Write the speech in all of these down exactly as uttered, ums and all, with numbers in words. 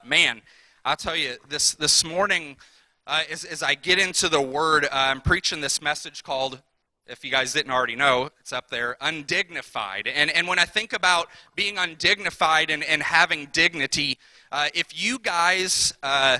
Man, I'll tell you, this this morning, uh, as, as I get into the Word, uh, I'm preaching this message called, if you guys didn't already know, it's up there, undignified. And and when I think about being undignified and, and having dignity, uh, if you guys uh,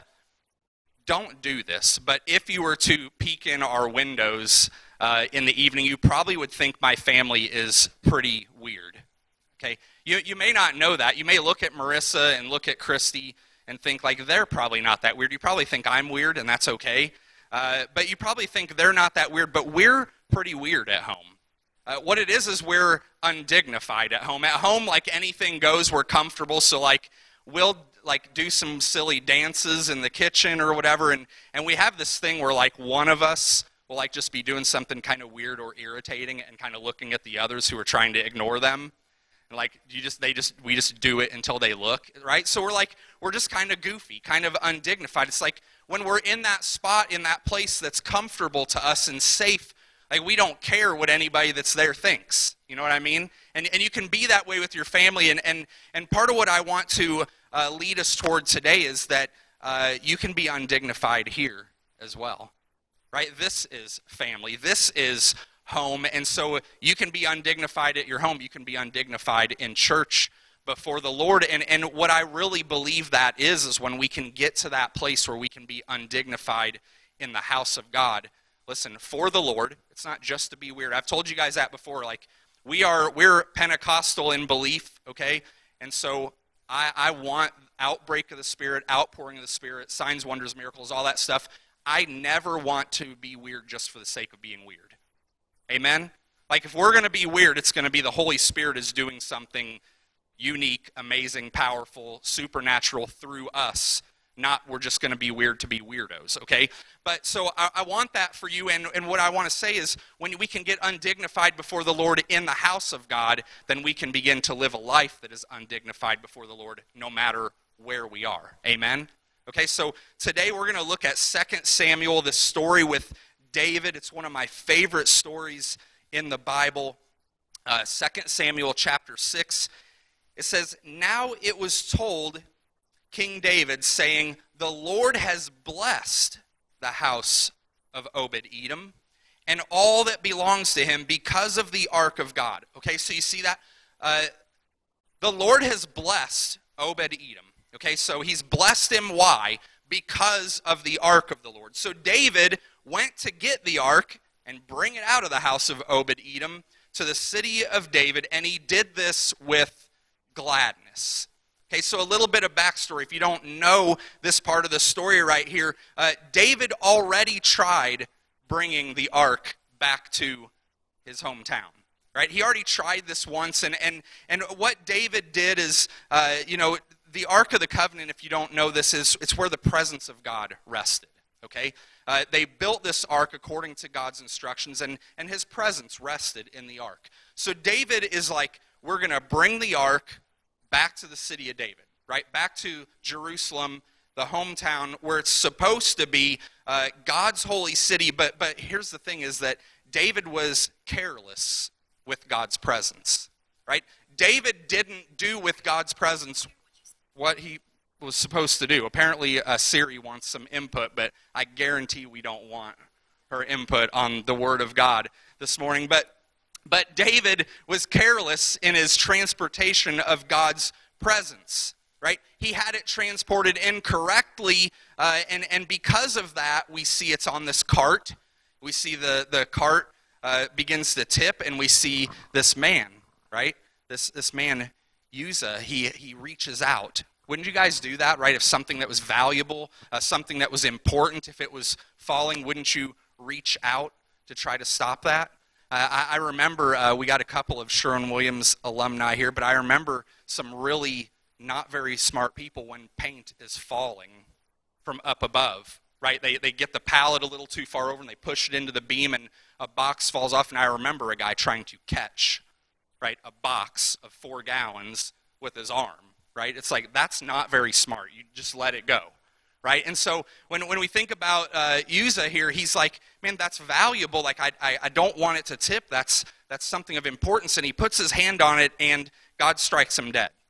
don't do this, but if you were to peek in our windows uh, in the evening, you probably would think my family is pretty weird. Okay, you you may not know that. You may look at Marissa and look at Christy and think, like, they're probably not that weird. You probably think I'm weird, and that's okay. Uh, but you probably think they're not that weird, but we're pretty weird at home. Uh, what it is is we're undignified at home. At home, like, anything goes. We're comfortable, so, like, we'll, like, do some silly dances in the kitchen or whatever, and, and we have this thing where, like, one of us will, like, just be doing something kind of weird or irritating and kind of looking at the others who are trying to ignore them. Like, you just, they just, we just do it until they look, right? So we're like, we're just kind of goofy, kind of undignified. It's like when we're in that spot, in that place that's comfortable to us and safe, like, we don't care what anybody that's there thinks. You know what I mean? And and you can be that way with your family. And and, and part of what I want to uh, lead us toward today is that uh, you can be undignified here as well, right? This is family. This is home, and so you can be undignified at your home. You can be undignified in church before the Lord, and, and what I really believe that is, is when we can get to that place where we can be undignified in the house of God. Listen, for the Lord, it's not just to be weird. I've told you guys that before. Like, we are, we're Pentecostal in belief, okay? And so I, I want outbreak of the Spirit, outpouring of the Spirit, signs, wonders, miracles, all that stuff. I never want to be weird just for the sake of being weird. Amen? Like, if we're going to be weird, it's going to be the Holy Spirit is doing something unique, amazing, powerful, supernatural through us. Not we're just going to be weird to be weirdos, okay? But so I, I want that for you, and, and what I want to say is when we can get undignified before the Lord in the house of God, then we can begin to live a life that is undignified before the Lord no matter where we are. Amen? Okay, so today we're going to look at Second Samuel, this story with David. It's one of my favorite stories in the Bible. Uh, Second Samuel chapter six. It says, "Now it was told King David, saying, 'The Lord has blessed the house of Obed-Edom and all that belongs to him because of the ark of God.'" Okay, so you see that? Uh, the Lord has blessed Obed-Edom. Okay, so he's blessed him. Why? Because of the ark of the Lord. So David went to get the ark and bring it out of the house of Obed-Edom to the city of David, and he did this with gladness. Okay, so a little bit of backstory. If you don't know this part of the story right here, uh, David already tried bringing the ark back to his hometown. Right? He already tried this once, and and, and what David did is, uh, you know, the Ark of the Covenant, if you don't know this, is it's where the presence of God rested. Okay? Uh, they built this ark according to God's instructions, and, and his presence rested in the ark. So David is like, we're going to bring the ark back to the city of David, right? Back to Jerusalem, the hometown where it's supposed to be, uh, God's holy city. But but here's the thing is that David was careless with God's presence, right? David didn't do with God's presence what he was supposed to do. Apparently, uh, Siri wants some input, but I guarantee we don't want her input on the Word of God this morning. But but David was careless in his transportation of God's presence, right? He had it transported incorrectly, uh, and, and because of that, we see it's on this cart. We see the, the cart uh, begins to tip, and we see this man, right? This this man, Uzzah, he, he reaches out. Wouldn't you guys do that, right? If something that was valuable, uh, something that was important, if it was falling, wouldn't you reach out to try to stop that? Uh, I, I remember uh, we got a couple of Sherwin-Williams alumni here, but I remember some really not very smart people when paint is falling from up above, right? They they get the pallet a little too far over and they push it into the beam and a box falls off. And I remember a guy trying to catch, right, a box of four gallons with his arm. Right? It's like, that's not very smart. You just let it go, right? And so when when we think about uh, Uzzah here, he's like, man, that's valuable. Like, I, I I don't want it to tip. That's that's something of importance. And he puts his hand on it, and God strikes him dead.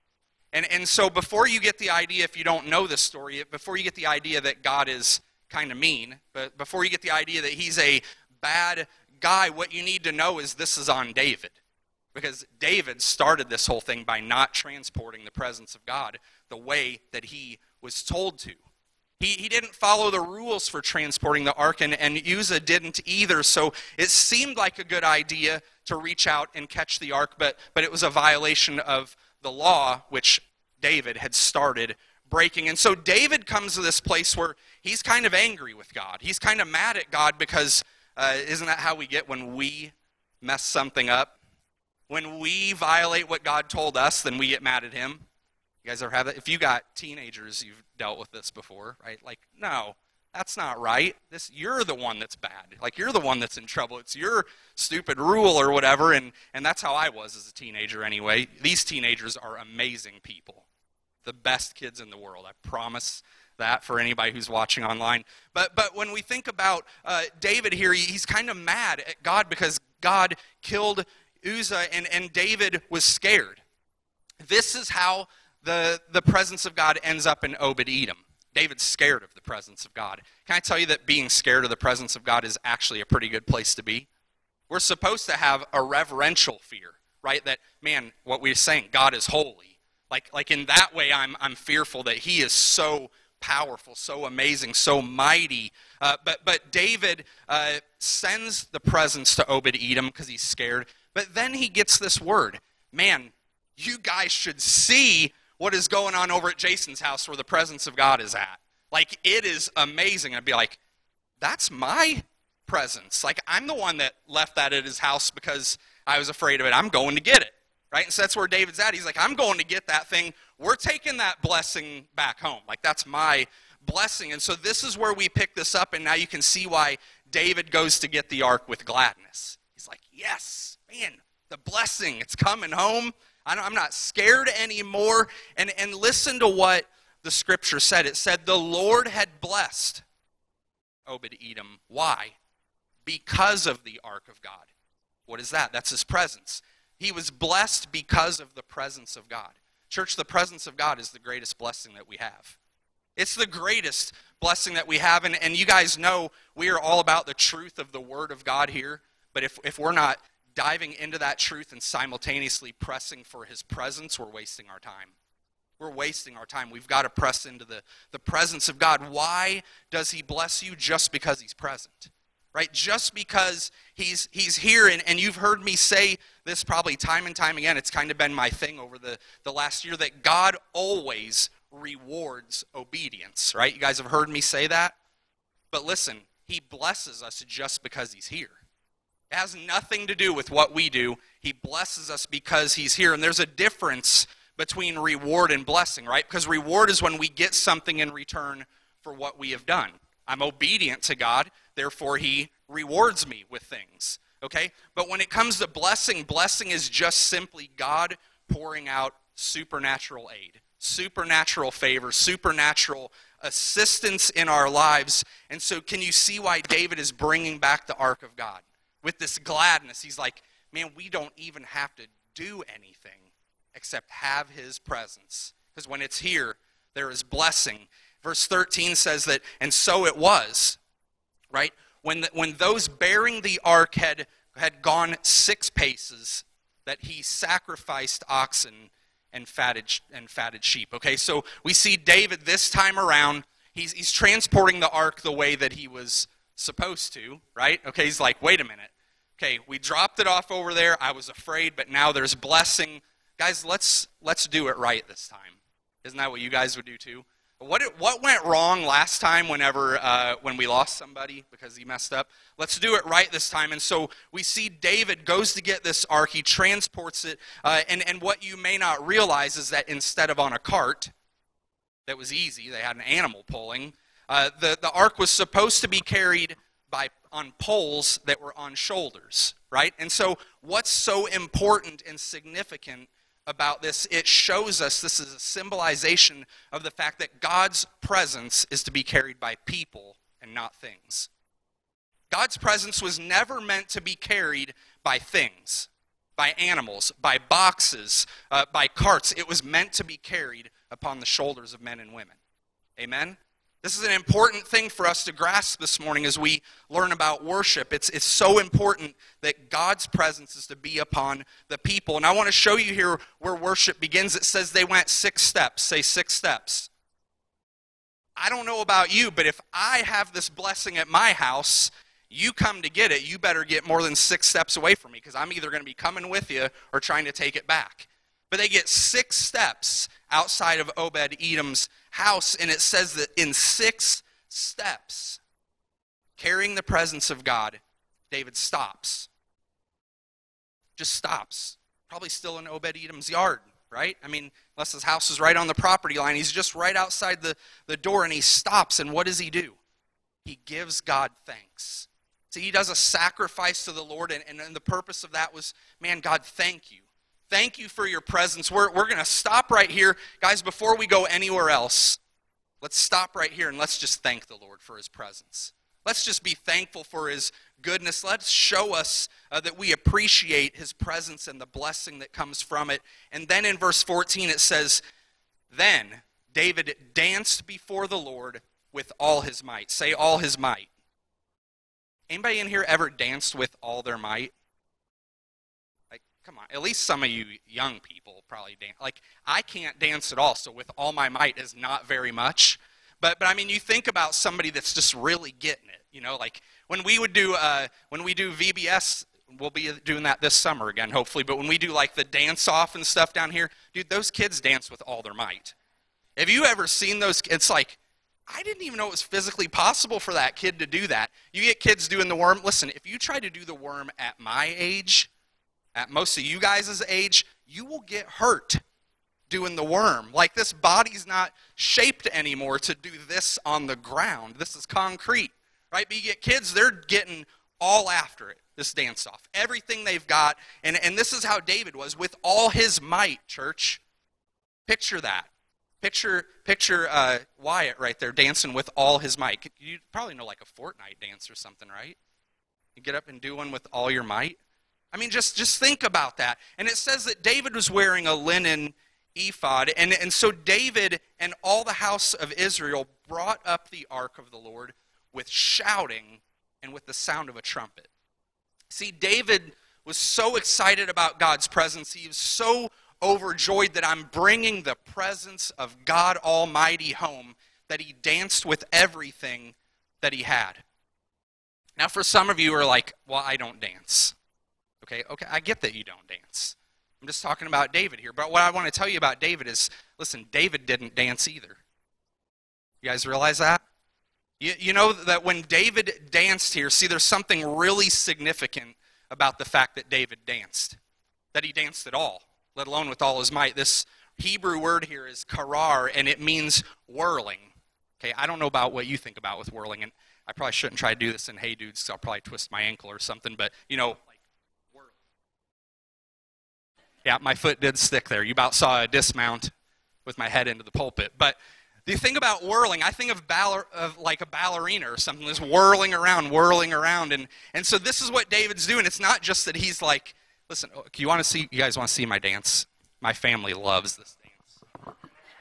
And, and so before you get the idea, if you don't know this story, before you get the idea that God is kind of mean, but before you get the idea that he's a bad guy, what you need to know is this is on David. Because David started this whole thing by not transporting the presence of God the way that he was told to. He, he didn't follow the rules for transporting the ark, and, and Uzzah didn't either, so it seemed like a good idea to reach out and catch the ark, but, but it was a violation of the law, which David had started breaking. And so David comes to this place where he's kind of angry with God. He's kind of mad at God because uh, isn't that how we get when we mess something up? When we violate what God told us, then we get mad at him. You guys ever have that? If you got teenagers, you've dealt with this before, right? Like, no, that's not right. This, you're the one that's bad. Like, you're the one that's in trouble. It's your stupid rule or whatever, and, and that's how I was as a teenager anyway. These teenagers are amazing people. The best kids in the world. I promise that for anybody who's watching online. But but when we think about uh, David here, he, he's kind of mad at God because God killed Uzzah, and, and David was scared. This is how the, the presence of God ends up in Obed-Edom. David's scared of the presence of God. Can I tell you that being scared of the presence of God is actually a pretty good place to be? We're supposed to have a reverential fear, right? That, man, what we're saying, God is holy. Like, like in that way, I'm, I'm fearful that he is so powerful, so amazing, so mighty. Uh, but, but David uh, sends the presence to Obed-Edom because he's scared. But then he gets this word, man, you guys should see what is going on over at Jason's house where the presence of God is at. Like, it is amazing. I'd be like, that's my presence. Like, I'm the one that left that at his house because I was afraid of it. I'm going to get it, right? And so that's where David's at. He's like, I'm going to get that thing. We're taking that blessing back home. Like, that's my blessing. And so this is where we pick this up, and now you can see why David goes to get the ark with gladness. He's like, yes, man, the blessing, it's coming home. I don't, I'm not scared anymore. And, and listen to what the scripture said. It said, the Lord had blessed Obed-Edom. Why? Because of the ark of God. What is that? That's his presence. He was blessed because of the presence of God. Church, the presence of God is the greatest blessing that we have. It's the greatest blessing that we have. And, and you guys know we are all about the truth of the Word of God here. But if, if we're not diving into that truth and simultaneously pressing for his presence, we're wasting our time. We're wasting our time. We've got to press into the, the presence of God. Why does he bless you? Just because he's present, right? Just because he's he's here, and, and you've heard me say this probably time and time again. It's kind of been my thing over the, the last year that God always rewards obedience, right? You guys have heard me say that? But listen, he blesses us just because he's here. It has nothing to do with what we do. He blesses us because he's here. And there's a difference between reward and blessing, right? Because reward is when we get something in return for what we have done. I'm obedient to God, therefore he rewards me with things, okay? But when it comes to blessing, blessing is just simply God pouring out supernatural aid, supernatural favor, supernatural assistance in our lives. And so can you see why David is bringing back the ark of God? With this gladness, he's like, man, we don't even have to do anything except have his presence. Because when it's here, there is blessing. Verse thirteen says that, and so it was, right? When the, when those bearing the ark had, had gone six paces, that he sacrificed oxen and fatted, and fatted sheep. Okay, so we see David this time around, he's, he's transporting the ark the way that he was supposed to, right? Okay, he's like, wait a minute. Okay, we dropped it off over there. I was afraid, but now there's blessing. Guys, let's let's do it right this time. Isn't that what you guys would do too? What what went wrong last time whenever uh, when we lost somebody because he messed up? Let's do it right this time. And so we see David goes to get this ark. He transports it. Uh, and, and what you may not realize is that instead of on a cart, that was easy, they had an animal pulling, uh, the, the ark was supposed to be carried by on poles that were on shoulders, right? And so what's so important and significant about this, it shows us this is a symbolization of the fact that God's presence is to be carried by people and not things. God's presence was never meant to be carried by things. by animals, by boxes, uh, by carts. It was meant to be carried upon the shoulders of men and women. Amen? This is an important thing for us to grasp this morning as we learn about worship. It's, it's so important that God's presence is to be upon the people. And I want to show you here where worship begins. It says they went six steps. Say six steps. I don't know about you, but if I have this blessing at my house, you come to get it, you better get more than six steps away from me, because I'm either going to be coming with you or trying to take it back. But they get six steps outside of Obed-Edom's house, and it says that in six steps, carrying the presence of God, David stops. Just stops. Probably still in Obed-Edom's yard, right? I mean, unless his house is right on the property line, he's just right outside the, the door, and he stops, and what does he do? He gives God thanks. So he does a sacrifice to the Lord, and, and, and the purpose of that was, man, God, thank you. Thank you for your presence. We're, we're going to stop right here. Guys, before we go anywhere else, let's stop right here and let's just thank the Lord for his presence. Let's just be thankful for his goodness. Let's show us uh, that we appreciate his presence and the blessing that comes from it. And then in verse fourteen it says, then David danced before the Lord with all his might. Say all his might. Anybody in here ever danced with all their might? Like, come on, at least some of you young people probably dance. Like, I can't dance at all, so with all my might is not very much. But, but I mean, you think about somebody that's just really getting it. You know, like when we would do, uh, when we do V B S, we'll be doing that this summer again, hopefully. But when we do like the dance-off and stuff down here, dude, those kids dance with all their might. Have you ever seen those? It's like, I didn't even know it was physically possible for that kid to do that. You get kids doing the worm. Listen, if you try to do the worm at my age, at most of you guys' age, you will get hurt doing the worm. Like, this body's not shaped anymore to do this on the ground. This is concrete, right? But you get kids, they're getting all after it, this dance-off. Everything they've got, and, and this is how David was, with all his might, church. Picture that. Picture picture uh, Wyatt right there dancing with all his might. You probably know like a Fortnite dance or something, right? You get up and do one with all your might. I mean, just, just think about that. And it says that David was wearing a linen ephod. And, and so David and all the house of Israel brought up the ark of the Lord with shouting and with the sound of a trumpet. See, David was so excited about God's presence. He was so overjoyed that I'm bringing the presence of God Almighty home that he danced with everything that he had. Now, for some of you who are like, well, I don't dance. Okay, okay, I get that you don't dance. I'm just talking about David here. But what I want to tell you about David is, listen, David didn't dance either. You guys realize that? You, you know that when David danced here, see, there's something really significant about the fact that David danced. That he danced at all, let alone with all his might. This Hebrew word here is karar, and it means whirling. Okay, I don't know about what you think about with whirling, and I probably shouldn't try to do this in Hey Dudes, so I'll probably twist my ankle or something, but, you know, like, whirl. Yeah, my foot did stick there. You about saw a dismount with my head into the pulpit. But the thing about whirling, I think of, baller, of like a ballerina or something, just whirling around, whirling around, and, and so this is what David's doing. It's not just that he's like, listen, you want to see? You guys want to see my dance? My family loves this dance.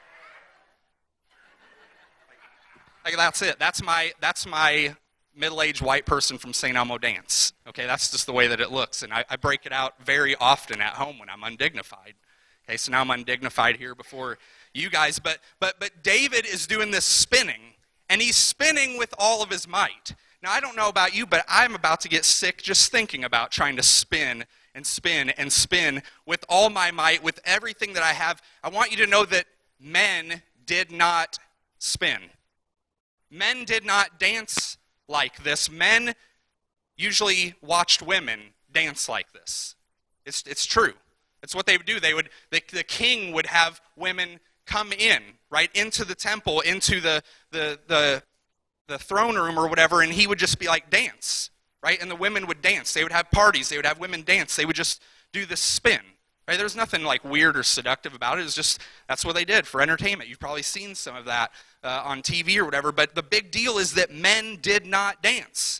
Like, that's it. That's my that's my middle-aged white person from Saint Elmo dance. Okay, that's just the way that it looks, and I, I break it out very often at home when I'm undignified. Okay, so now I'm undignified here before you guys, but but but David is doing this spinning, and he's spinning with all of his might. Now, I don't know about you, but I'm about to get sick just thinking about trying to spin and spin and spin with all my might, with everything that I have. I want you to know that men did not spin. Men did not dance like this. Men usually watched women dance like this. It's, it's true. It's what they would do. They would the, the king would have women come in, right, into the temple, into the, the, the, the throne room or whatever, and he would just be like, dance. Right? And the women would dance. They would have parties. They would have women dance. They would just do this spin. Right? There's nothing like weird or seductive about it. It's just, that's what they did for entertainment. You've probably seen some of that uh, on T V or whatever. But the big deal is that men did not dance.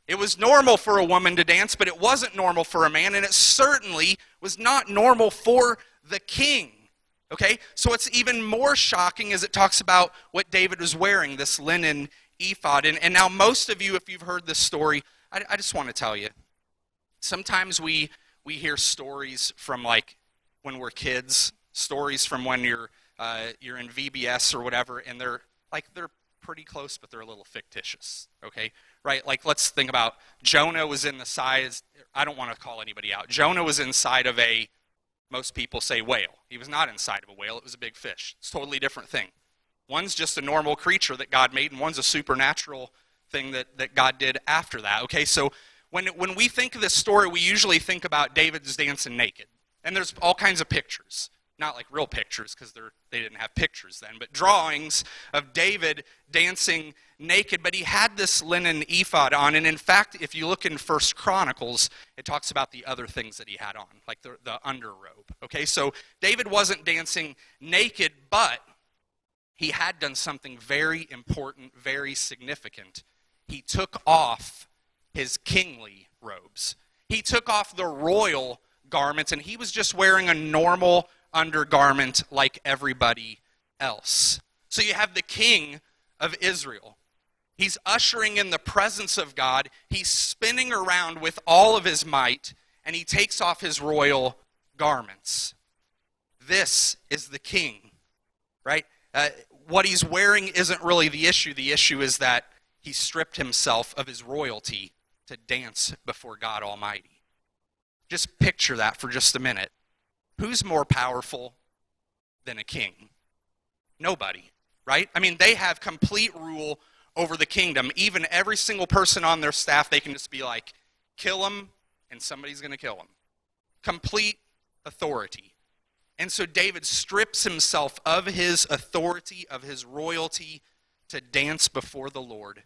It was normal for a woman to dance, but it wasn't normal for a man, and it certainly was not normal for the king. Okay? So it's even more shocking as it talks about what David was wearing, this linen ephod. And, and now most of you, if you've heard this story, I, I just want to tell you, sometimes we we hear stories from like when we're kids, stories from when you're uh, you're in V B S or whatever, and they're like they're pretty close, but they're a little fictitious. Okay, right? Like let's think about Jonah was in the size. I don't want to call anybody out. Jonah was inside of a, most people say whale. He was not inside of a whale. It was a big fish. It's a totally different thing. One's just a normal creature that God made, and one's a supernatural thing that, that God did after that. Okay, so when when we think of this story, we usually think about David's dancing naked. And there's all kinds of pictures. Not like real pictures, because they didn't have pictures then, but drawings of David dancing naked. But he had this linen ephod on, and in fact, if you look in First Chronicles, it talks about the other things that he had on, like the, the underrobe. Okay, so David wasn't dancing naked, but he had done something very important, very significant. He took off his kingly robes. He took off the royal garments, and he was just wearing a normal undergarment like everybody else. So you have the king of Israel. He's ushering in the presence of God. He's spinning around with all of his might, and he takes off his royal garments. This is the king, right? Uh, what he's wearing isn't really the issue. The issue is that he stripped himself of his royalty to dance before God Almighty. Just picture that for just a minute. Who's more powerful than a king? Nobody, right? I mean, they have complete rule over the kingdom. Even every single person on their staff, they can just be like, kill him, and somebody's going to kill him. Complete authority. And so David strips himself of his authority, of his royalty, to dance before the Lord.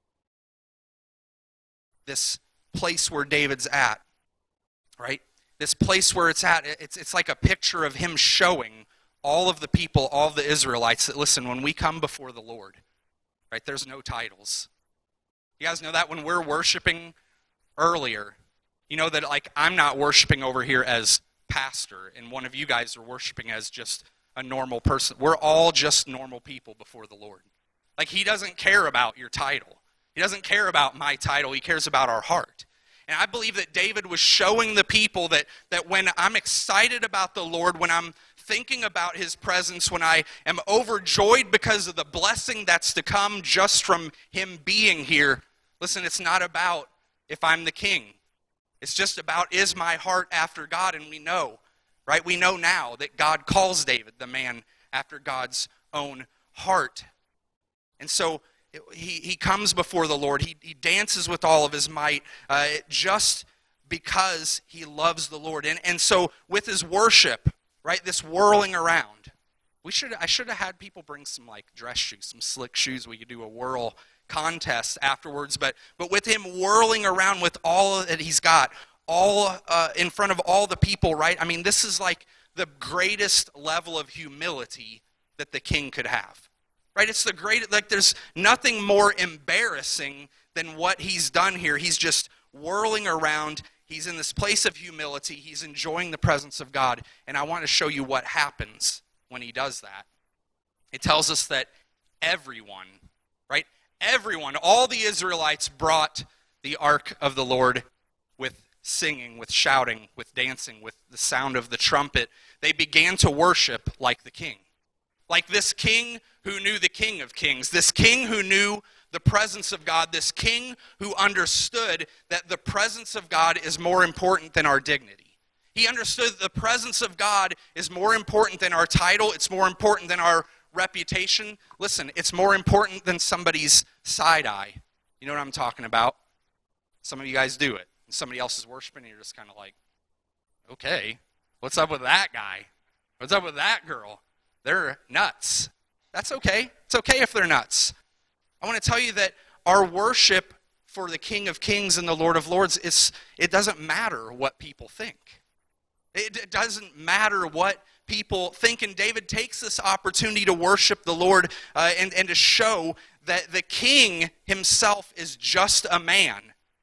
This place where David's at, right? This place where it's at, it's, it's like a picture of him showing all of the people, all of the Israelites, that listen, when we come before the Lord, right, there's no titles. You guys know that when we're worshiping earlier, you know that like I'm not worshiping over here as pastor, and one of you guys are worshiping as just a normal person. We're all just normal people before the Lord. Like he doesn't care about your title. He doesn't care about my title. He cares about our heart. And I believe that David was showing the people that, that when I'm excited about the Lord, when I'm thinking about his presence, when I am overjoyed because of the blessing that's to come just from him being here, listen, it's not about if I'm the king. It's just about, is my heart after God? And we know, right? We know now that God calls David the man after God's own heart. And so He, he comes before the Lord. He, he dances with all of his might uh, just because he loves the Lord. And, and so with his worship, right, this whirling around, we should I should have had people bring some like dress shoes, some slick shoes. We could do a whirl contest afterwards. But, but with him whirling around with all that he's got, all uh, in front of all the people, right? I mean, this is like the greatest level of humility that the king could have. Right, it's the great, like there's nothing more embarrassing than what he's done here. He's just whirling around. He's in this place of humility. He's enjoying the presence of God. And I want to show you what happens when he does that. It tells us that everyone, right, everyone, all the Israelites brought the ark of the Lord with singing, with shouting, with dancing, with the sound of the trumpet. They began to worship like the king. Like this king who knew the King of Kings, this king who knew the presence of God, this king who understood that the presence of God is more important than our dignity. He understood that the presence of God is more important than our title, it's more important than our reputation. Listen, it's more important than somebody's side eye. You know what I'm talking about? Some of you guys do it. Somebody else is worshiping and you're just kind of like, okay, what's up with that guy? What's up with that girl? They're nuts. That's okay. It's okay if they're nuts. I want to tell you that our worship for the King of Kings and the Lord of Lords, is, it doesn't matter what people think. It, it doesn't matter what people think. And David takes this opportunity to worship the Lord uh, and, and to show that the king himself is just a man.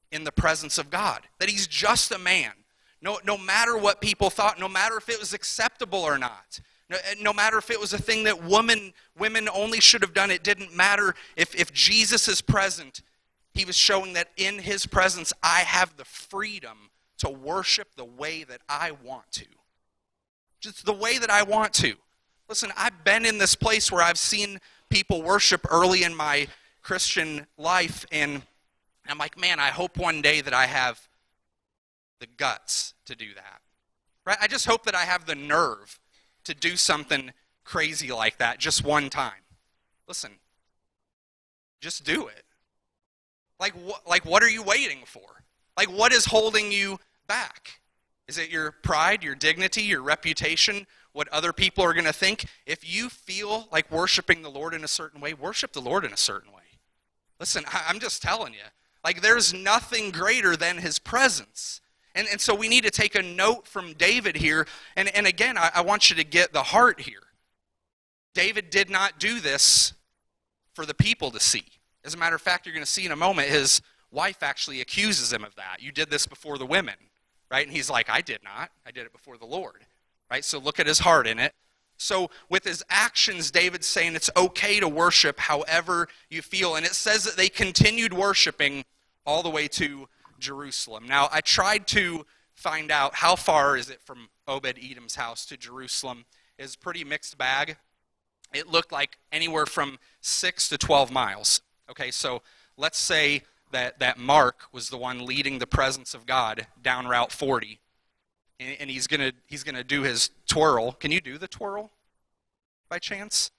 in the presence of God, that he's just a man. No, no matter what people thought, no matter if it was acceptable or not, no, no matter if it was a thing that women, women only should have done, it didn't matter. If, if Jesus is present, he was showing that in his presence, I have the freedom to worship the way that I want to. Just the way that I want to. Listen, I've been in this place where I've seen people worship early in my Christian life, and I'm like, man, I hope one day that I have the guts to do that. Right? I just hope that I have the nerve to do something crazy like that just one time. Listen, just do it. Like, wh- like what are you waiting for? Like, what is holding you back? Is it your pride, your dignity, your reputation, what other people are going to think? If you feel like worshiping the Lord in a certain way, worship the Lord in a certain way. Listen, I- I'm just telling you. Like, there's nothing greater than his presence. And, and so we need to take a note from David here. And, and again, I, I want you to get the heart here. David did not do this for the people to see. As a matter of fact, you're going to see in a moment, his wife actually accuses him of that. You did this before the women, right? And he's like, I did not. I did it before the Lord, right? So look at his heart in it. So with his actions, David's saying it's okay to worship however you feel. And it says that they continued worshiping all the way to Jerusalem. Now, I tried to find out how far is it from Obed-Edom's house to Jerusalem. It's a pretty mixed bag. It looked like anywhere from six to twelve miles. Okay, so let's say that, that Mark was the one leading the presence of God down Route forty. And, and he's gonna he's gonna do his twirl. Can you do the twirl by chance?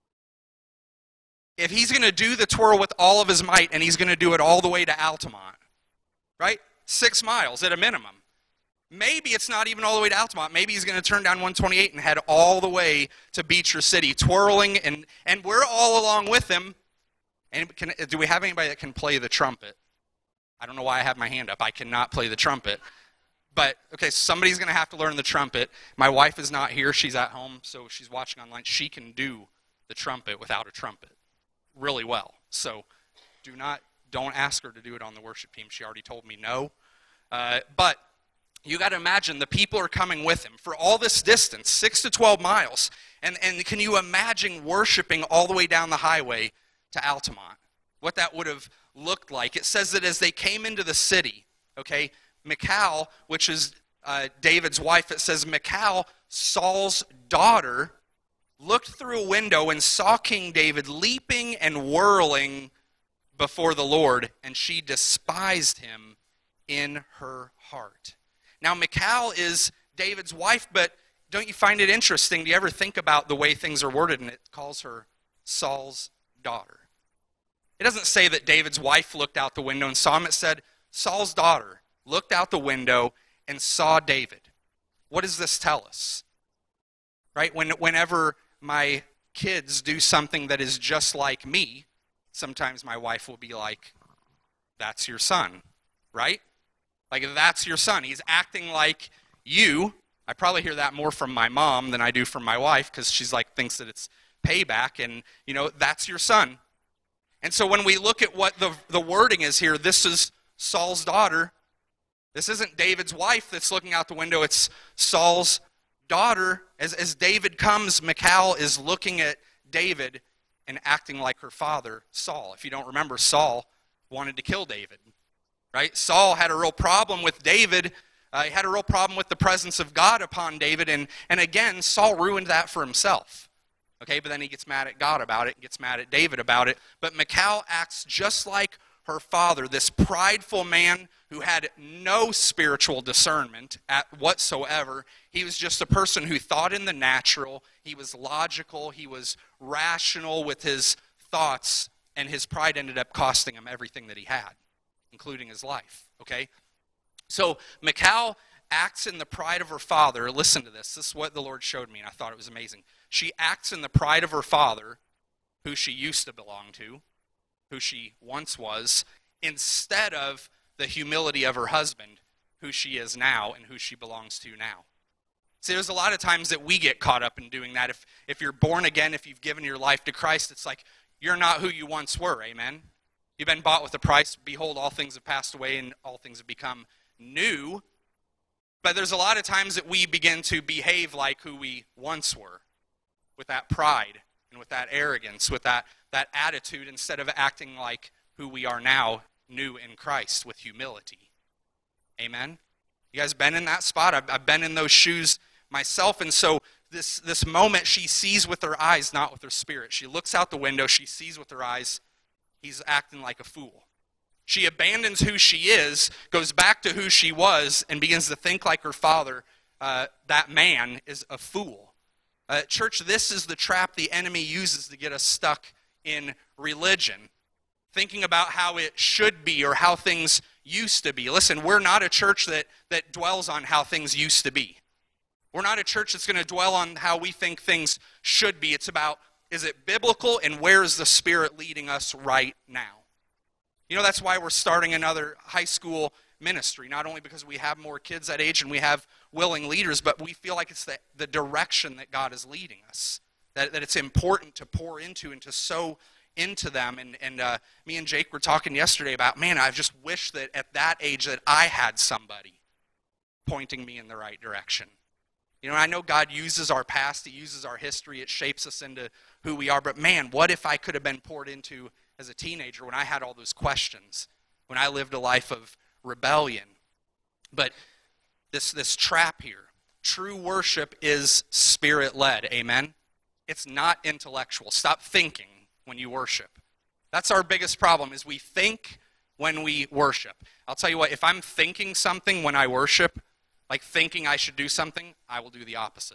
If he's gonna do the twirl with all of his might, and he's gonna do it all the way to Altamont, right? Six miles at a minimum. Maybe it's not even all the way to Altamont. Maybe he's going to turn down one twenty-eight and head all the way to Beecher City, twirling, and, and we're all along with him. And can, do we have anybody that can play the trumpet? I don't know why I have my hand up. I cannot play the trumpet. But, okay, somebody's going to have to learn the trumpet. My wife is not here. She's at home, so she's watching online. She can do the trumpet without a trumpet really well. So do not... Don't ask her to do it on the worship team. She already told me no. Uh, but you got to imagine the people are coming with him for all this distance, six to twelve miles. And, and can you imagine worshiping all the way down the highway to Altamont? What that would have looked like. It says that as they came into the city, okay, Michal, which is uh, David's wife, it says Michal, Saul's daughter, looked through a window and saw King David leaping and whirling before the Lord, and she despised him in her heart. Now, Michal is David's wife, but don't you find it interesting? Do you ever think about the way things are worded, and it calls her Saul's daughter? It doesn't say that David's wife looked out the window and saw him. It said Saul's daughter looked out the window and saw David. What does this tell us? Right? When, whenever my kids do something that is just like me, sometimes my wife will be like, that's your son, right? Like, that's your son. He's acting like you. I probably hear that more from my mom than I do from my wife, because she's like, thinks that it's payback, and, you know, that's your son. And so when we look at what the, the wording is here, this is Saul's daughter. This isn't David's wife that's looking out the window. It's Saul's daughter. As, as David comes, Michal is looking at David and acting like her father, Saul. If you don't remember, Saul wanted to kill David, right? Saul had a real problem with David. Uh, he had a real problem with the presence of God upon David. And, and again, Saul ruined that for himself. Okay, but then he gets mad at God about it, gets mad at David about it. But Michal acts just like her father, this prideful man who had no spiritual discernment at whatsoever. He was just a person who thought in the natural. He was logical. He was rational with his thoughts, and his pride ended up costing him everything that he had, including his life, okay? So Michal acts in the pride of her father. Listen to this. This is what the Lord showed me, and I thought it was amazing. She acts in the pride of her father, who she used to belong to, who she once was, instead of the humility of her husband, who she is now and who she belongs to now. See, there's a lot of times that we get caught up in doing that. If, if you're born again, if you've given your life to Christ, it's like you're not who you once were, amen? You've been bought with a price. Behold, all things have passed away and all things have become new. But there's a lot of times that we begin to behave like who we once were, with that pride and with that arrogance, with that, that attitude, instead of acting like who we are now, new in Christ, with humility. Amen? You guys been in that spot? I've, I've been in those shoes myself, and so this, this moment she sees with her eyes, not with her spirit. She looks out the window, she sees with her eyes, he's acting like a fool. She abandons who she is, goes back to who she was, and begins to think like her father. Uh, that man is a fool. Uh, church, this is the trap the enemy uses to get us stuck in religion. Thinking about how it should be or how things used to be. Listen, we're not a church that, that dwells on how things used to be. We're not a church that's going to dwell on how we think things should be. It's about, is it biblical, and where is the Spirit leading us right now? You know, that's why we're starting another high school ministry, not only because we have more kids that age and we have willing leaders, but we feel like it's the, the direction that God is leading us, that, that it's important to pour into and to sow into them. And, and uh, me and Jake were talking yesterday about, man, I just wish that at that age that I had somebody pointing me in the right direction. You know, I know God uses our past, He uses our history, it shapes us into who we are, but man, what if I could have been poured into as a teenager when I had all those questions, when I lived a life of rebellion? But this, this trap here, true worship is Spirit-led, amen? It's not intellectual. Stop thinking when you worship. That's our biggest problem, is we think when we worship. I'll tell you what, if I'm thinking something when I worship, like thinking I should do something, I will do the opposite.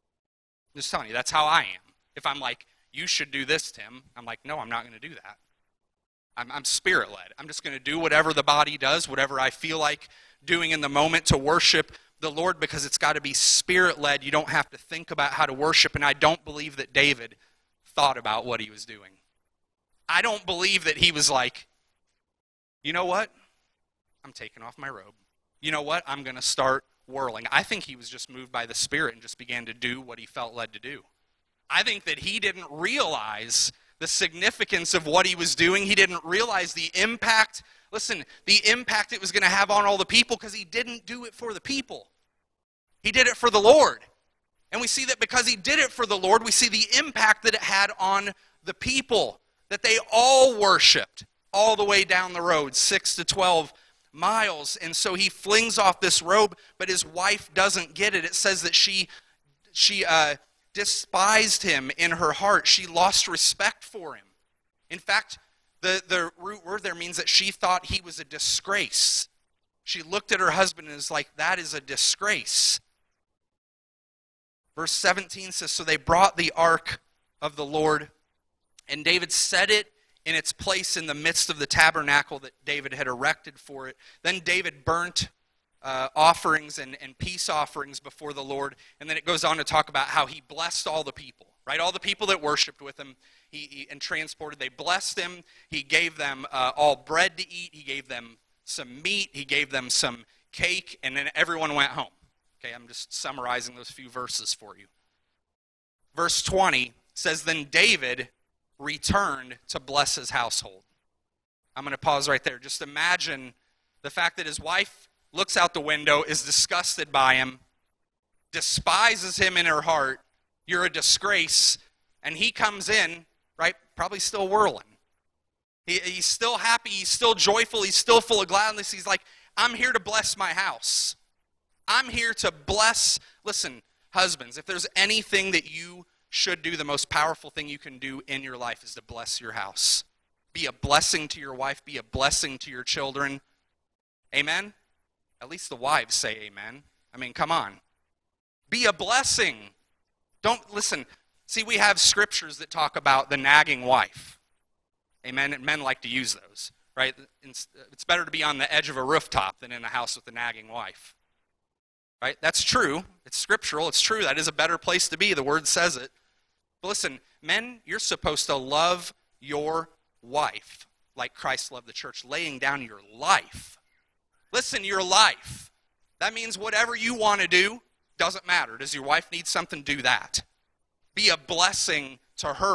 I'm just telling you, that's how I am. If I'm like, you should do this, Tim, I'm like, no, I'm not going to do that. I'm, I'm Spirit-led. I'm just going to do whatever the body does, whatever I feel like doing in the moment to worship the Lord, because it's got to be Spirit-led. You don't have to think about how to worship, and I don't believe that David thought about what he was doing. I don't believe that he was like, you know what? I'm taking off my robe. You know what? I'm going to start whirling. I think he was just moved by the Spirit and just began to do what he felt led to do. I think that he didn't realize the significance of what he was doing. He didn't realize the impact, listen, the impact it was going to have on all the people, because he didn't do it for the people. He did it for the Lord. And we see that because he did it for the Lord, we see the impact that it had on the people, that they all worshiped all the way down the road, six to twelve miles. And so he flings off this robe, but his wife doesn't get it. It says that she, she uh, despised him in her heart. She lost respect for him. In fact, the, the root word there means that she thought he was a disgrace. She looked at her husband and was like, that is a disgrace. Verse seventeen says, so they brought the ark of the Lord, and David set it in its place in the midst of the tabernacle that David had erected for it. Then David burnt uh, offerings and, and peace offerings before the Lord. And then it goes on to talk about how he blessed all the people, right? All the people that worshiped with him he, he, and transported, they blessed him. He gave them uh, all bread to eat. He gave them some meat. He gave them some cake. And then everyone went home. Okay, I'm just summarizing those few verses for you. Verse twenty says, then David returned to bless his household. I'm going to pause right there. Just imagine the fact that his wife looks out the window, is disgusted by him, despises him in her heart. You're a disgrace. And he comes in, right, probably still whirling. He, he's still happy. He's still joyful. He's still full of gladness. He's like, I'm here to bless my house. I'm here to bless. Listen, husbands, if there's anything that you should do, the most powerful thing you can do in your life is to bless your house. Be a blessing to your wife. Be a blessing to your children. Amen? At least the wives say amen. I mean, come on. Be a blessing. Don't, listen, see, we have scriptures that talk about the nagging wife. Amen? And men like to use those, right? It's better to be on the edge of a rooftop than in a house with a nagging wife. Right? That's true. It's scriptural. It's true. That is a better place to be. The word says it. But listen, men, you're supposed to love your wife like Christ loved the church, laying down your life. Listen, your life. That means whatever you want to do doesn't matter. Does your wife need something? Do that. Be a blessing to her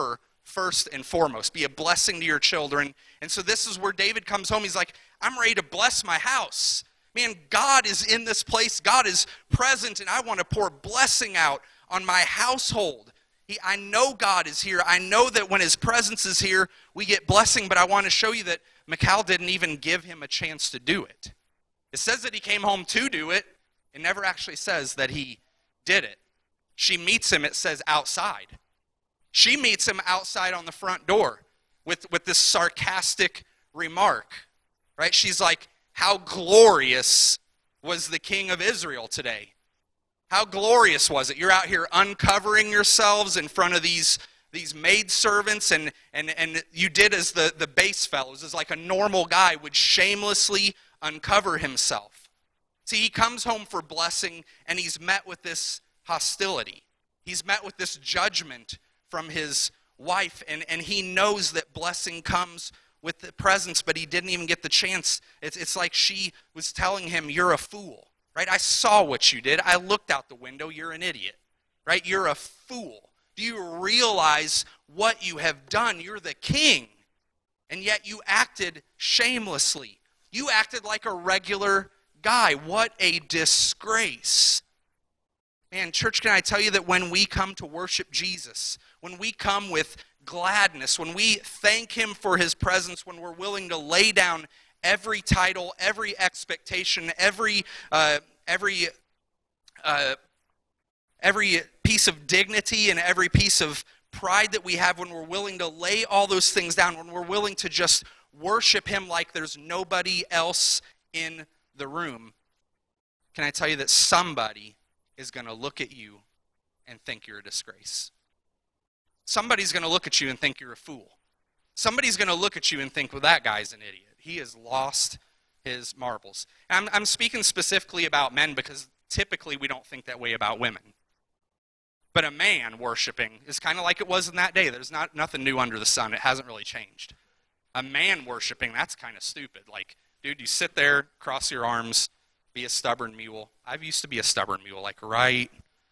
first and foremost. Be a blessing to your children. And so this is where David comes home. He's like, I'm ready to bless my house. Man, God is in this place. God is present, and I want to pour blessing out on my household. He, I know God is here. I know that when his presence is here, we get blessing, but I want to show you that Michal didn't even give him a chance to do it. It says that he came home to do it. It never actually says that he did it. She meets him, it says, outside. She meets him outside on the front door with, with this sarcastic remark, right? She's like, how glorious was the king of Israel today? How glorious was it? You're out here uncovering yourselves in front of these, these maidservants, and, and, and you did as the, the base fellows, as like a normal guy would shamelessly uncover himself. See, he comes home for blessing, and he's met with this hostility. He's met with this judgment from his wife, and, and he knows that blessing comes with the presence, but he didn't even get the chance. It's, it's like she was telling him, you're a fool, right? I saw what you did. I looked out the window. You're an idiot, right? You're a fool. Do you realize what you have done? You're the king, and yet you acted shamelessly. You acted like a regular guy. What a disgrace. Man, church, can I tell you that when we come to worship Jesus, when we come with gladness, when we thank him for his presence, when we're willing to lay down every title, every expectation, every uh, every uh, every piece of dignity and every piece of pride that we have, when we're willing to lay all those things down, when we're willing to just worship him like there's nobody else in the room, can I tell you that somebody is going to look at you and think you're a disgrace. Somebody's going to look at you and think you're a fool. Somebody's going to look at you and think, well, that guy's an idiot. He has lost his marbles. I'm, I'm speaking specifically about men because typically we don't think that way about women. But a man worshiping is kind of like it was in that day. There's not nothing new under the sun. It hasn't really changed. A man worshiping, that's kind of stupid. Like, dude, you sit there, cross your arms, be a stubborn mule. I've used to be a stubborn mule, like right,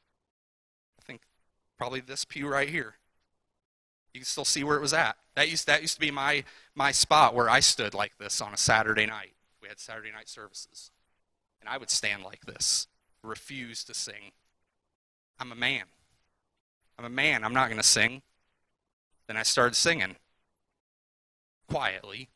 I think probably this pew right here. You can still see where it was at. That used that used to be my my spot where I stood like this on a Saturday night. We had Saturday night services. And I would stand like this, refuse to sing. I'm a man. I'm a man. I'm not going to sing. Then I started singing quietly.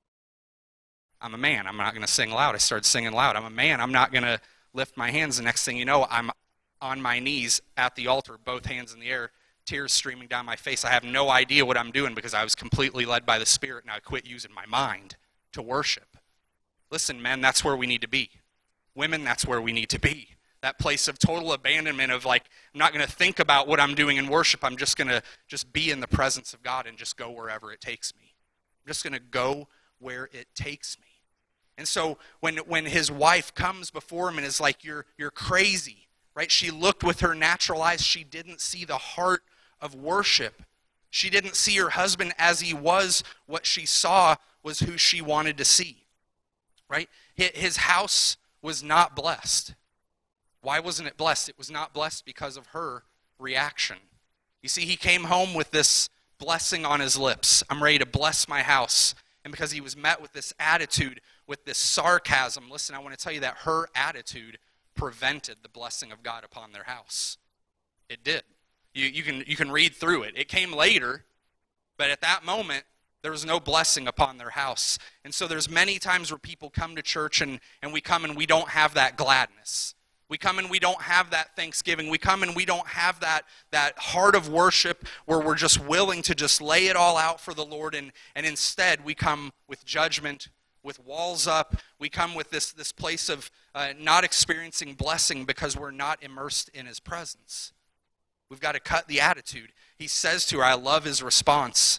I'm a man. I'm not going to sing loud. I started singing loud. I'm a man. I'm not going to lift my hands. The next thing you know, I'm on my knees at the altar, both hands in the air, tears streaming down my face. I have no idea what I'm doing because I was completely led by the Spirit, and I quit using my mind to worship. Listen, men, that's where we need to be. Women, that's where we need to be. That place of total abandonment of like, I'm not going to think about what I'm doing in worship. I'm just going to just be in the presence of God and just go wherever it takes me. I'm just going to go where it takes me. And so when when his wife comes before him and is like, you're you're crazy, right? She looked with her natural eyes. She didn't see the heart of worship. She didn't see her husband as he was. What she saw was who she wanted to see, right? His house was not blessed. Why wasn't it blessed? It was not blessed because of her reaction. You see, he came home with this blessing on his lips. I'm ready to bless my house. And because he was met with this attitude, with this sarcasm, listen, I want to tell you that her attitude prevented the blessing of God upon their house. It did. You, you can, you can read through it. It came later, but at that moment, there was no blessing upon their house. And so there's many times where people come to church and, and we come and we don't have that gladness. We come and we don't have that thanksgiving. We come and we don't have that, that heart of worship where we're just willing to just lay it all out for the Lord. And, and instead, we come with judgment, with walls up. We come with this, this place of uh, not experiencing blessing because we're not immersed in his presence. We've got to cut the attitude. He says to her, I love his response.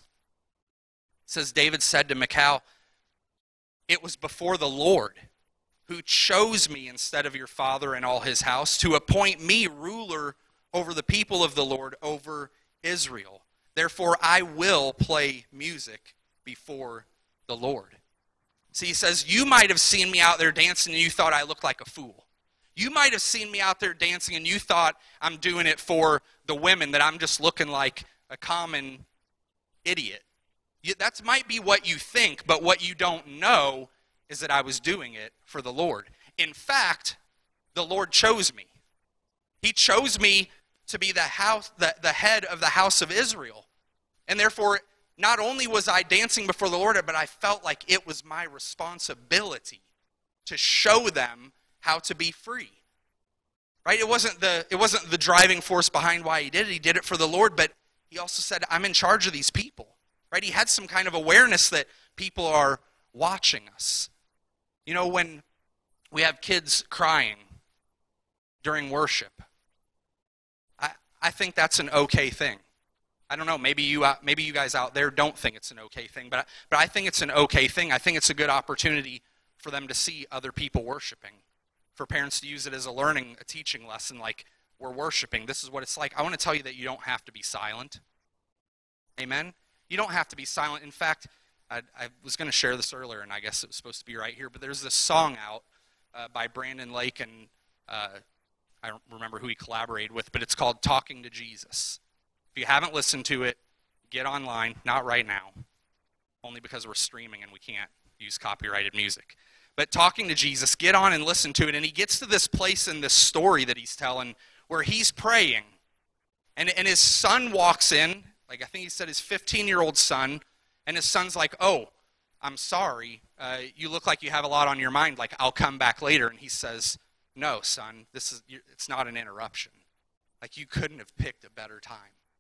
It says, David said to Michal, it was before the Lord who chose me instead of your father and all his house to appoint me ruler over the people of the Lord, over Israel. Therefore, I will play music before the Lord. See, he says, you might have seen me out there dancing and you thought I looked like a fool. You might have seen me out there dancing and you thought I'm doing it for the women, that I'm just looking like a common idiot. You, that might be what you think, but what you don't know is that I was doing it for the Lord. In fact, the Lord chose me. He chose me to be the house, the, the head of the house of Israel. And therefore, not only was I dancing before the Lord, but I felt like it was my responsibility to show them how to be free. Right? It wasn't the it wasn't the driving force behind why he did it. He did it for the Lord, but he also said, I'm in charge of these people. Right? He had some kind of awareness that people are watching us. You know, when we have kids crying during worship, I I think that's an okay thing. I don't know, maybe you uh, maybe you guys out there don't think it's an okay thing, but I, but I think it's an okay thing. I think it's a good opportunity for them to see other people worshiping, for parents to use it as a learning, a teaching lesson, like we're worshiping. This is what it's like. I want to tell you that you don't have to be silent. Amen? You don't have to be silent. In fact, I, I was going to share this earlier, and I guess it was supposed to be right here, but there's this song out uh, by Brandon Lake, and uh, I don't remember who he collaborated with, but it's called Talking to Jesus. If you haven't listened to it, get online. Not right now, only because we're streaming and we can't use copyrighted music. But Talking to Jesus, get on and listen to it. And he gets to this place in this story that he's telling where he's praying. And, and his son walks in, like I think he said his fifteen-year-old son, and his son's like, oh, I'm sorry. Uh, you look like you have a lot on your mind. Like, I'll come back later. And he says, no, son, this is it's not an interruption. Like, you couldn't have picked a better time.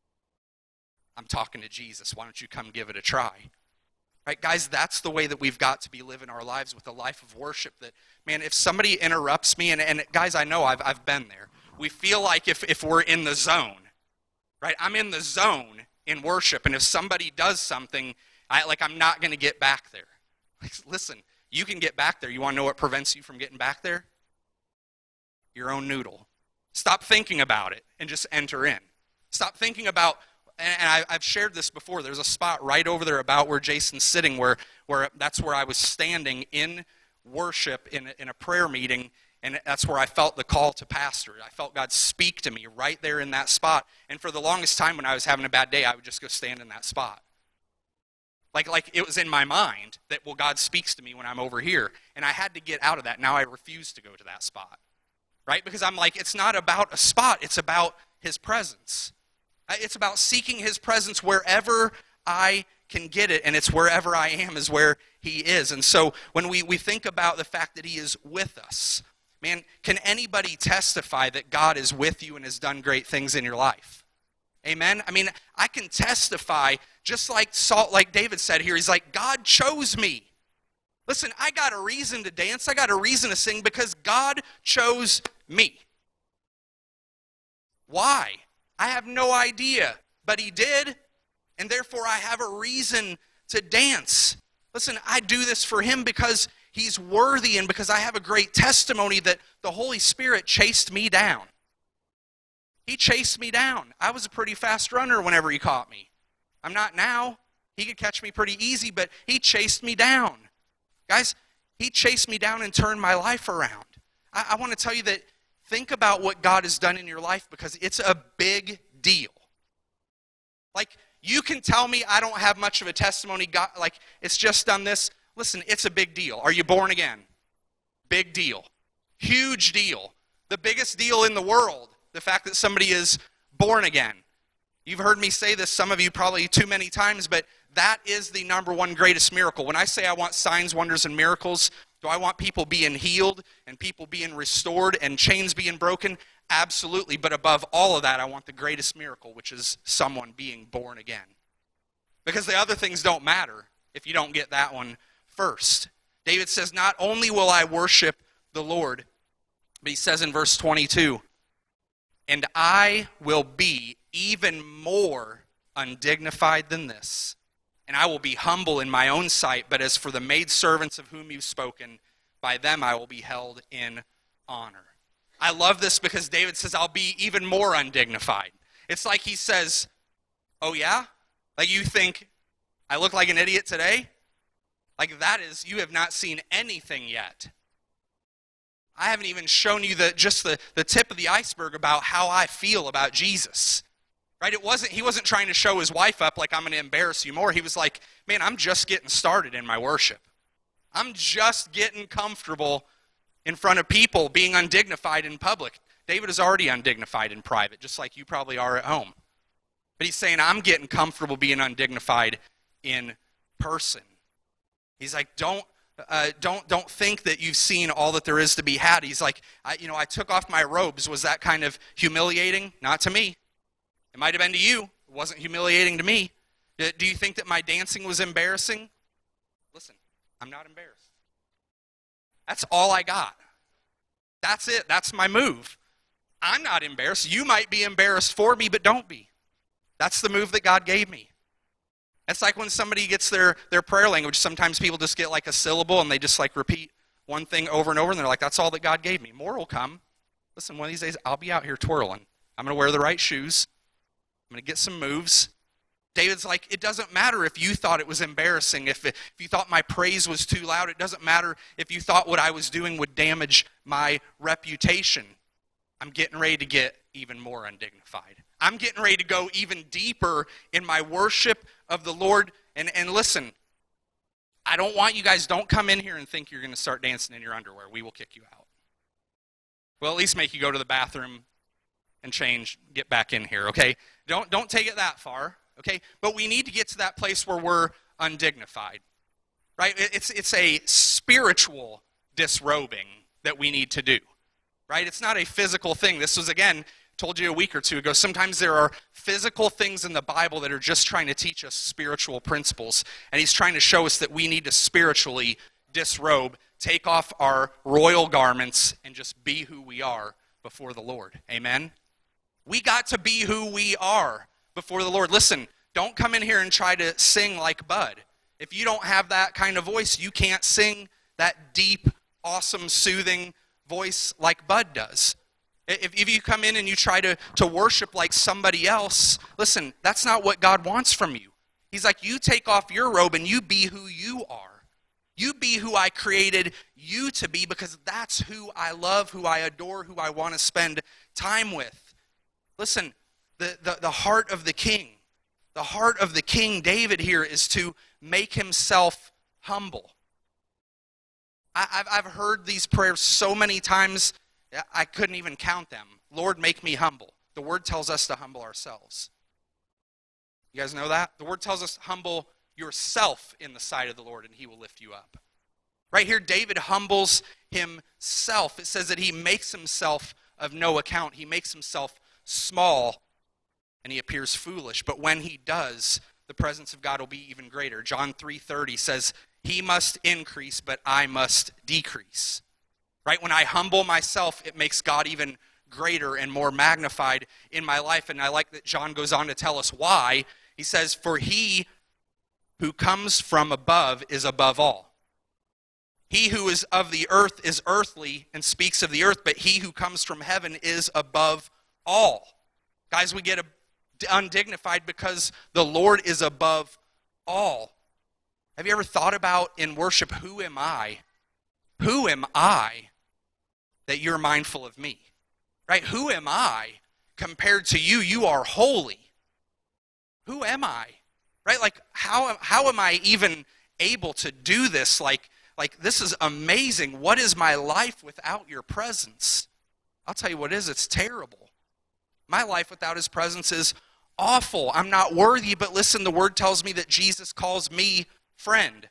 I'm talking to Jesus. Why don't you come give it a try? Right, guys, that's the way that we've got to be living our lives, with a life of worship. That, man, if somebody interrupts me, and, and guys, I know I've, I've been there. We feel like if, if we're in the zone, right? I'm in the zone in worship, and if somebody does something, I, like I'm not going to get back there. Like, listen, you can get back there. You want to know what prevents you from getting back there? Your own noodle. Stop thinking about it and just enter in. Stop thinking about... And I, I've shared this before. There's a spot right over there about where Jason's sitting, where, where that's where I was standing in worship in a, in a prayer meeting, and that's where I felt the call to pastor. I felt God speak to me right there in that spot. And for the longest time when I was having a bad day, I would just go stand in that spot. Like, like it was in my mind that, well, God speaks to me when I'm over here. And I had to get out of that. Now I refuse to go to that spot. Right? Because I'm like, it's not about a spot. It's about his presence. It's about seeking his presence wherever I can get it, and it's wherever I am is where he is. And so when we, we think about the fact that he is with us, man, can anybody testify that God is with you and has done great things in your life? Amen? I mean, I can testify, just like Saul, like David said here, he's like, God chose me. Listen, I got a reason to dance, I got a reason to sing because God chose me. Why? I have no idea, but he did, and therefore I have a reason to dance. Listen, I do this for him because he's worthy and because I have a great testimony that the Holy Spirit chased me down. He chased me down. I was a pretty fast runner whenever he caught me. I'm not now. He could catch me pretty easy, but he chased me down. Guys, he chased me down and turned my life around. I, I want to tell you that think about what God has done in your life because it's a big deal. Like, you can tell me I don't have much of a testimony, God, like, it's just done this. Listen, it's a big deal. Are you born again? Big deal. Huge deal. The biggest deal in the world, the fact that somebody is born again. You've heard me say this, some of you probably too many times, but that is the number one greatest miracle. When I say I want signs, wonders, and miracles, do I want people being healed and people being restored and chains being broken? Absolutely. But above all of that, I want the greatest miracle, which is someone being born again. Because the other things don't matter if you don't get that one first. David says, not only will I worship the Lord, but he says in verse twenty-two, and I will be even more undignified than this. And I will be humble in my own sight, but as for the maidservants of whom you've spoken, by them I will be held in honor. I love this because David says, I'll be even more undignified. It's like he says, oh yeah? Like you think, I look like an idiot today? Like that is, you have not seen anything yet. I haven't even shown you the just the, the tip of the iceberg about how I feel about Jesus. Right? It wasn't, he wasn't trying to show his wife up like, I'm going to embarrass you more. He was like, man, I'm just getting started in my worship. I'm just getting comfortable in front of people, being undignified in public. David is already undignified in private, just like you probably are at home. But he's saying, I'm getting comfortable being undignified in person. He's like, don't, uh, don't, don't think that you've seen all that there is to be had. He's like, I, you know, I took off my robes. Was that kind of humiliating? Not to me. It might have been to you. It wasn't humiliating to me. Do, do you think that my dancing was embarrassing? Listen, I'm not embarrassed. That's all I got. That's it. That's my move. I'm not embarrassed. You might be embarrassed for me, but don't be. That's the move that God gave me. It's like when somebody gets their, their prayer language, sometimes people just get like a syllable and they just like repeat one thing over and over and they're like, that's all that God gave me. More will come. Listen, one of these days I'll be out here twirling. I'm going to wear the right shoes. I'm going to get some moves. David's like, it doesn't matter if you thought it was embarrassing, if, it, if you thought my praise was too loud. It doesn't matter if you thought what I was doing would damage my reputation. I'm getting ready to get even more undignified. I'm getting ready to go even deeper in my worship of the Lord. And, and listen, I don't want you guys, don't come in here and think you're going to start dancing in your underwear. We will kick you out. We'll at least make you go to the bathroom and change, get back in here, okay? Don't, don't take it that far, okay? But we need to get to that place where we're undignified, right? It's, it's a spiritual disrobing that we need to do, right? It's not a physical thing. This was, again, told you a week or two ago, sometimes there are physical things in the Bible that are just trying to teach us spiritual principles, and he's trying to show us that we need to spiritually disrobe, take off our royal garments, and just be who we are before the Lord. Amen? We got to be who we are before the Lord. Listen, don't come in here and try to sing like Bud. If you don't have that kind of voice, you can't sing that deep, awesome, soothing voice like Bud does. If, if you come in and you try to, to worship like somebody else, listen, that's not what God wants from you. He's like, you take off your robe and you be who you are. You be who I created you to be, because that's who I love, who I adore, who I want to spend time with. Listen, the, the, the heart of the king, the heart of the King David here is to make himself humble. I, I've, I've heard these prayers so many times, I couldn't even count them. Lord, make me humble. The word tells us to humble ourselves. You guys know that? The word tells us humble yourself in the sight of the Lord and he will lift you up. Right here, David humbles himself. It says that he makes himself of no account. He makes himself small and he appears foolish. But when he does, the presence of God will be even greater. John three thirty says, he must increase, but I must decrease. Right? When I humble myself, it makes God even greater and more magnified in my life. And I like that John goes on to tell us why. He says, for he who comes from above is above all. He who is of the earth is earthly and speaks of the earth, but he who comes from heaven is above all. Guys, we get undignified because the Lord is above all. Have you ever thought about in worship, who am I? Who am I that you're mindful of me? Right? Who am I compared to you? You are holy. Who am I? Right? Like, how, how am I even able to do this? Like, like, this is amazing. What is my life without your presence? I'll tell you what it is. It's terrible. My life without his presence is awful. I'm not worthy, but listen, the word tells me that Jesus calls me friend.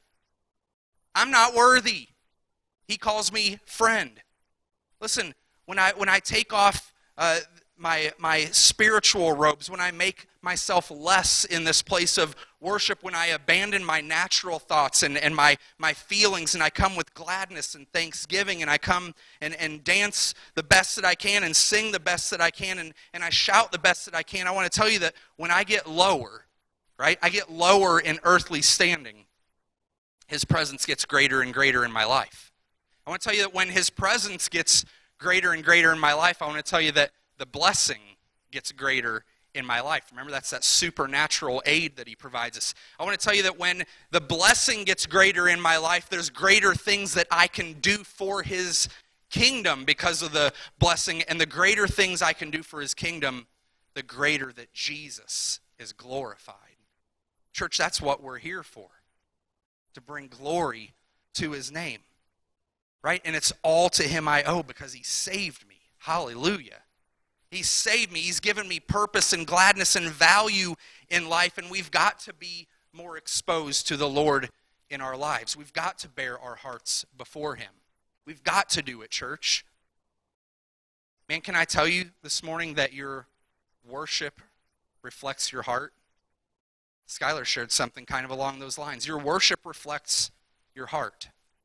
I'm not worthy. He calls me friend. Listen, when I when I take off uh, my my spiritual robes, when I make myself less in this place of worship, when I abandon my natural thoughts and, and my, my feelings, and I come with gladness and thanksgiving, and I come and, and dance the best that I can and sing the best that I can, and, and I shout the best that I can, I want to tell you that when I get lower, right, I get lower in earthly standing, his presence gets greater and greater in my life. I want to tell you that when his presence gets greater and greater in my life, I want to tell you that the blessing gets greater in my life. Remember, that's that supernatural aid that he provides us. I want to tell you that when the blessing gets greater in my life, there's greater things that I can do for his kingdom because of the blessing, and the greater things I can do for his kingdom, the greater that Jesus is glorified. Church, that's what we're here for, to bring glory to his name, right? And it's all to him I owe because he saved me. Hallelujah. He saved me. He's given me purpose and gladness and value in life, and we've got to be more exposed to the Lord in our lives. We've got to bear our hearts before him. We've got to do it, church. Man, can I tell you this morning that your worship reflects your heart? Skylar shared something kind of along those lines. Your worship reflects your heart.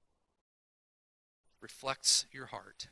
Reflects your heart.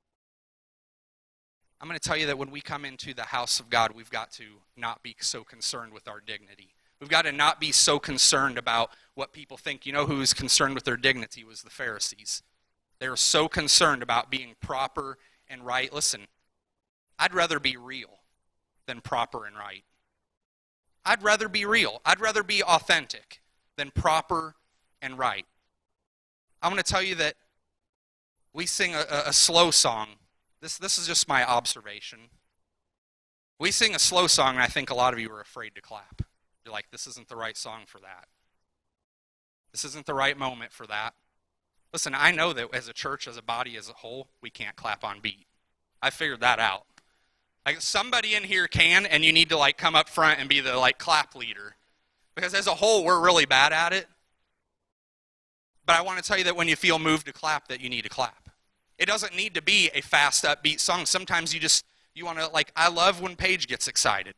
I'm going to tell you that when we come into the house of God, we've got to not be so concerned with our dignity. We've got to not be so concerned about what people think. You know who was concerned with their dignity was the Pharisees. They were so concerned about being proper and right. Listen, I'd rather be real than proper and right. I'd rather be real. I'd rather be authentic than proper and right. I'm going to tell you that we sing a, a slow song. This, this is just my observation. We sing a slow song, and I think a lot of you are afraid to clap. You're like, this isn't the right song for that. This isn't the right moment for that. Listen, I know that as a church, as a body, as a whole, we can't clap on beat. I figured that out. Like somebody in here can, and you need to like come up front and be the like clap leader. Because as a whole, we're really bad at it. But I want to tell you that when you feel moved to clap, that you need to clap. It doesn't need to be a fast, upbeat song. Sometimes you just, you want to, like, I love when Paige gets excited.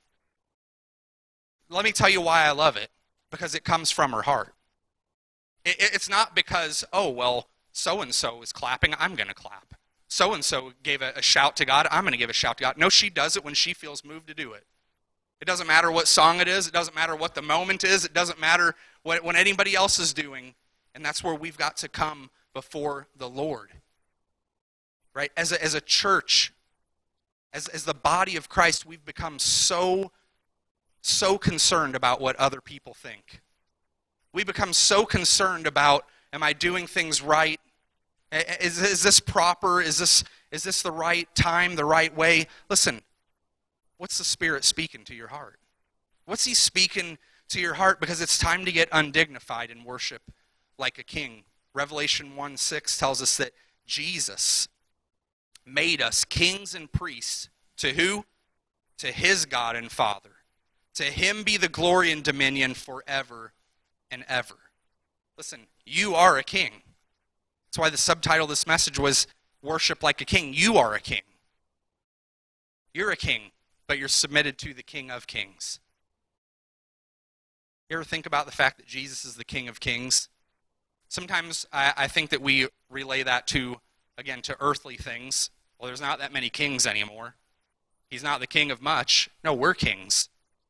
Let me tell you why I love it. Because it comes from her heart. It, it's not because, oh, well, so-and-so is clapping, I'm going to clap. So-and-so gave a, a shout to God, I'm going to give a shout to God. No, she does it when she feels moved to do it. It doesn't matter what song it is. It doesn't matter what the moment is. It doesn't matter what, what anybody else is doing. And that's where we've got to come before the Lord. Right? As a, as a church, as, as the body of Christ, we've become so, so concerned about what other people think. We become so concerned about, am I doing things right? Is, is this proper? Is this, is this the right time, the right way? Listen, what's the Spirit speaking to your heart? What's he speaking to your heart? Because it's time to get undignified and worship like a king. Revelation one six tells us that Jesus made us kings and priests to who? To his God and Father. To him be the glory and dominion forever and ever. Listen, you are a king. That's why the subtitle of this message was Worship Like a King. You are a king. You're a king, but you're submitted to the King of Kings. You ever think about the fact that Jesus is the King of Kings? Sometimes I, I think that we relay that to, again, to earthly things. Well, there's not that many kings anymore. He's not the king of much. No, we're kings.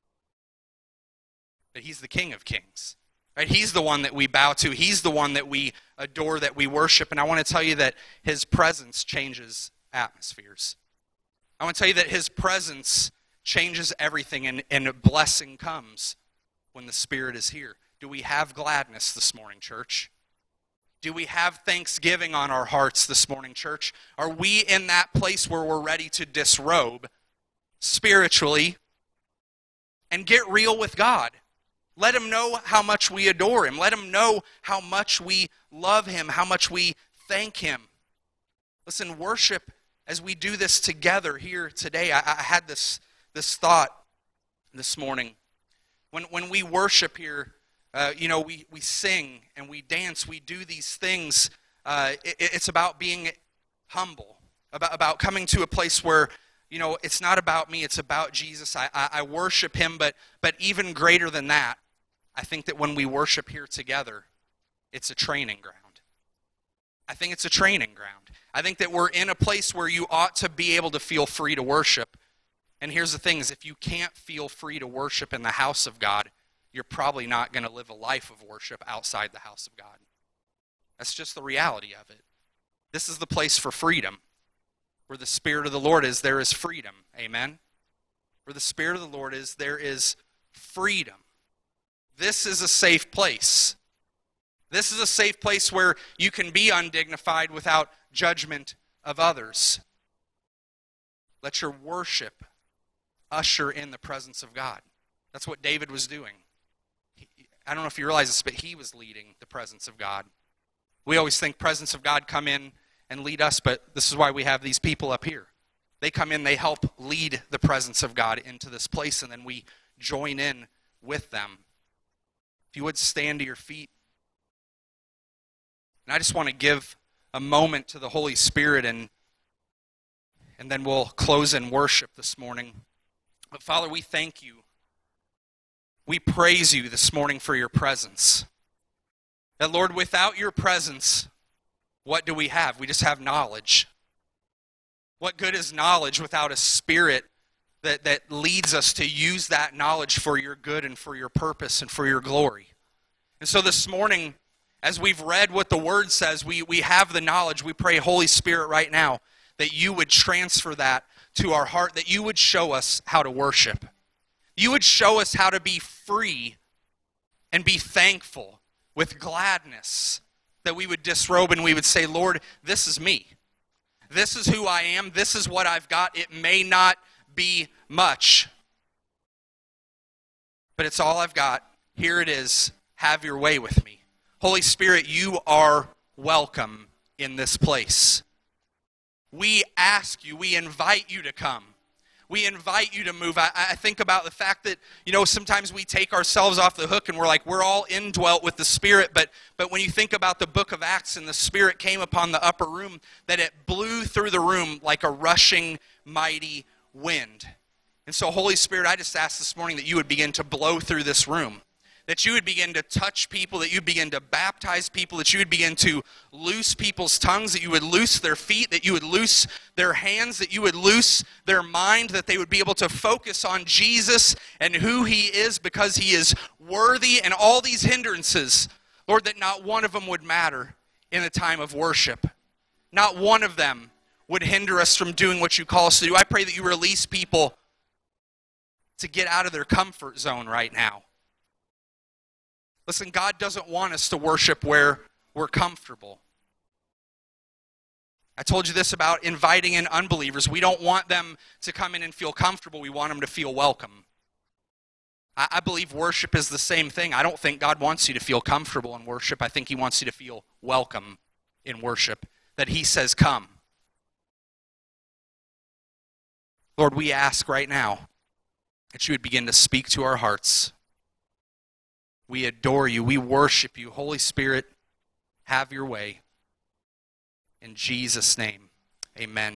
But he's the King of Kings. Right? He's the one that we bow to. He's the one that we adore, that we worship. And I want to tell you that his presence changes atmospheres. I want to tell you that his presence changes everything, and, and a blessing comes when the Spirit is here. Do we have gladness this morning, church? Do we have thanksgiving on our hearts this morning, church? Are we in that place where we're ready to disrobe spiritually and get real with God? Let him know how much we adore him. Let him know how much we love him, how much we thank him. Listen, worship, as we do this together here today, I, I had this, this thought this morning. When, when we worship here, Uh, you know, we, we sing and we dance, we do these things. Uh, it, it's about being humble, about, about coming to a place where, you know, it's not about me, it's about Jesus. I, I, I worship him, but, but even greater than that, I think that when we worship here together, it's a training ground. I think it's a training ground. I think that we're in a place where you ought to be able to feel free to worship. And here's the thing, is if you can't feel free to worship in the house of God, you're probably not going to live a life of worship outside the house of God. That's just the reality of it. This is the place for freedom. Where the Spirit of the Lord is, there is freedom. Amen? Where the Spirit of the Lord is, there is freedom. This is a safe place. This is a safe place where you can be undignified without judgment of others. Let your worship usher in the presence of God. That's what David was doing. He, I don't know if you realize this, but he was leading the presence of God. We always think presence of God come in and lead us, but this is why we have these people up here. They come in, they help lead the presence of God into this place, and then we join in with them. If you would stand to your feet. And I just want to give a moment to the Holy Spirit, and, and then we'll close in worship this morning. But Father, we thank you. We praise you this morning for your presence. That, Lord, without your presence, what do we have? We just have knowledge. What good is knowledge without a spirit that, that leads us to use that knowledge for your good and for your purpose and for your glory? And so this morning, as we've read what the Word says, we, we have the knowledge. We pray, Holy Spirit, right now, that you would transfer that to our heart, that you would show us how to worship. You would show us how to be free and be thankful with gladness, that we would disrobe and we would say, Lord, this is me. This is who I am. This is what I've got. It may not be much, but it's all I've got. Here it is. Have your way with me. Holy Spirit, you are welcome in this place. We ask you, we invite you to come. We invite you to move. I, I think about the fact that, you know, sometimes we take ourselves off the hook and we're like, we're all indwelt with the Spirit. But, but when you think about the book of Acts and the Spirit came upon the upper room, that it blew through the room like a rushing, mighty wind. And so, Holy Spirit, I just ask this morning that you would begin to blow through this room. That you would begin to touch people, that you would begin to baptize people, that you would begin to loose people's tongues, that you would loose their feet, that you would loose their hands, that you would loose their mind, that they would be able to focus on Jesus and who he is because he is worthy, and all these hindrances, Lord, that not one of them would matter in the time of worship. Not one of them would hinder us from doing what you call us to do. I pray that you release people to get out of their comfort zone right now. Listen, God doesn't want us to worship where we're comfortable. I told you this about inviting in unbelievers. We don't want them to come in and feel comfortable. We want them to feel welcome. I, I believe worship is the same thing. I don't think God wants you to feel comfortable in worship. I think he wants you to feel welcome in worship, that he says, come. Lord, we ask right now that you would begin to speak to our hearts. We adore you. We worship you. Holy Spirit, have your way. In Jesus' name, amen.